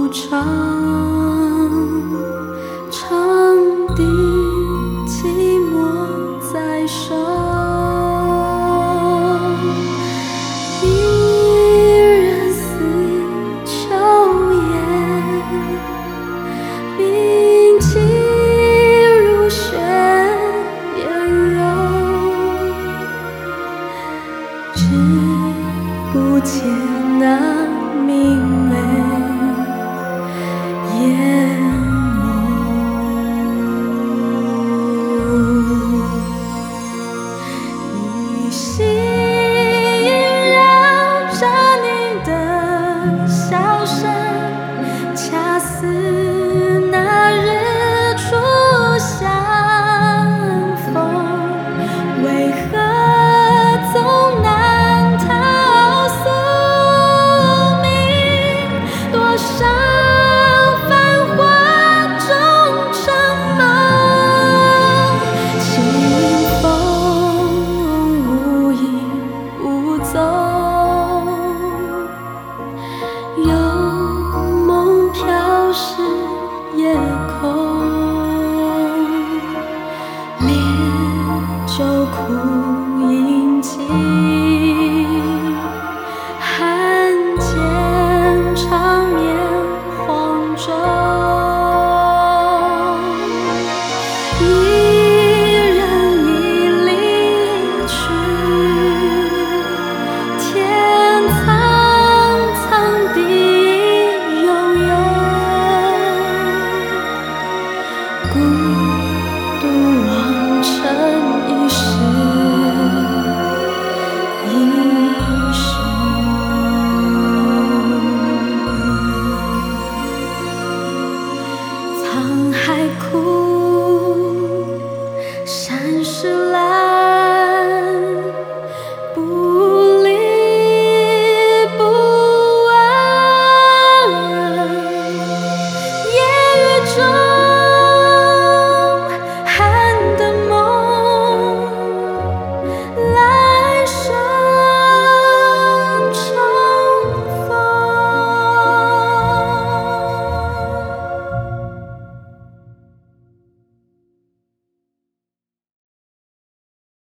长，长笛寂寞在声，一人似秋叶，冰肌如雪颜柔，只不见那明媚眼眸，依稀萦绕着你的笑声，恰似那日初相逢，为何总难逃宿命？多少繁华中沉梦，清风无影无踪，有梦飘逝夜空，烈酒苦饮尽，寒剑长眠黄钟，一人已离去，天苍苍，地悠悠，孤独望尘一世，一生。沧海哭，山石烂，不离不问，夜雨中。